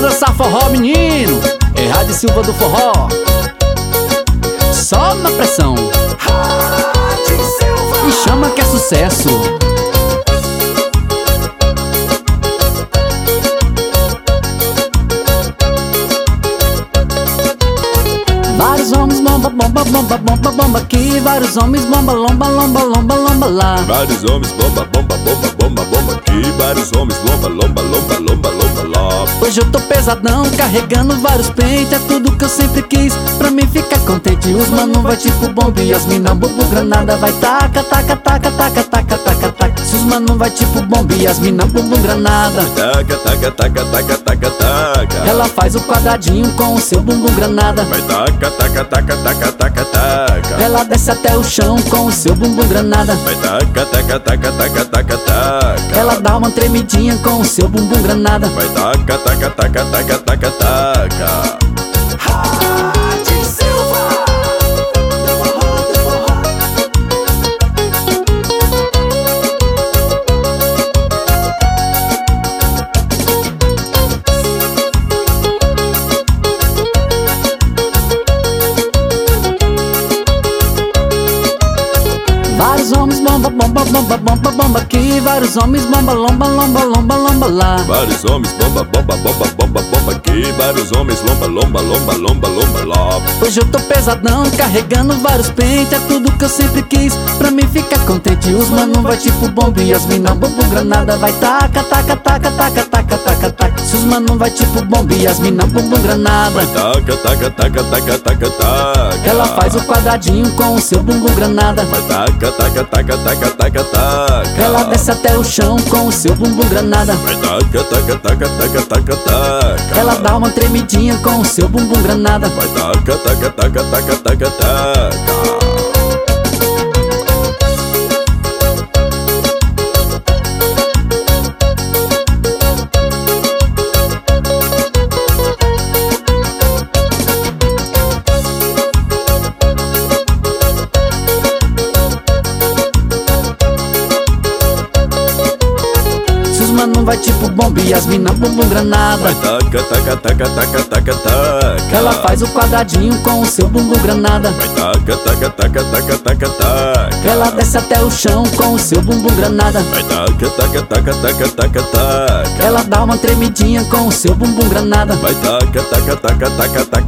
dançar forró, menino. É Rádio Silva do forró. Só na pressão. Rádio Silva. E chama que é sucesso. Vários homens bomba, bomba, bomba, bomba, bomba aqui. Vários homens bomba, lomba, lomba, lomba, lomba lá. Vários homens bomba, bomba, bomba, bomba, bomba aqui. Vários homens lomba, lomba, lomba, lomba, lomba lá. Hoje eu tô pesadão, carregando vários peitos. É tudo que eu sempre quis, pra mim ficar contente. Os mano vai tipo bomba e as mina bubu granada. Vai taca, taca, taca, taca, taca, taca, taca. Se os mano vai tipo bomba e as mina bubu granada. Taca, taca, taca, taca, taca, taca. Ela faz o quadradinho com o seu bumbum granada. Vai taca, taca, taca, taca, taca, taca. Ela desce até o chão com o seu bumbum granada. Vai taca, taca, taca, taca, taca, taca. Ela dá uma tremidinha com o seu bumbum granada. Vai taca, taca, taca, taca, taca, taca. Rádio Silva. Vários homens bomba, bomba, bomba, bomba, bomba aqui. Vários homens bomba, lomba, lomba, lomba, lomba lá. Vários homens bomba, bomba, bomba, bomba, bomba aqui. Vários homens lomba, lomba, lomba, lomba, lomba lá. Hoje eu tô pesadão, carregando vários peitos. É tudo que eu sempre quis, pra mim ficar contente. Os mano vai tipo bomba e as mina bumbum granada. Vai taca, taca, taca, taca, taca, taca, taca. Se os mano vai tipo bomba e as mina bumbum granada. Vai taca, taca, taca, taca, taca, taca. Ela faz o quadradinho com o seu bumbum granada. Vai taca, taca, taca, taca, taca, taca. Ela desce até o chão com o seu bumbum granada. Vai taca, taca, taca, taca, taca, taca. Ela dá uma tremidinha com o seu bumbum granada. Vai taca, taca, taca, taca, taca, taca. Mano vai tipo bomba e as mina bumbum granada. Vai taca, taca, taca, taca, taca, taca. Ela faz o quadradinho com o seu bumbum granada. Vai taca, taca, taca, taca, taca, taca. Ela desce até o chão com o seu bumbum granada. Vai taca, taca, taca, taca, taca, taca. Ela dá uma tremidinha com o seu bumbum granada. Vai taca, taca, taca, taca, taca.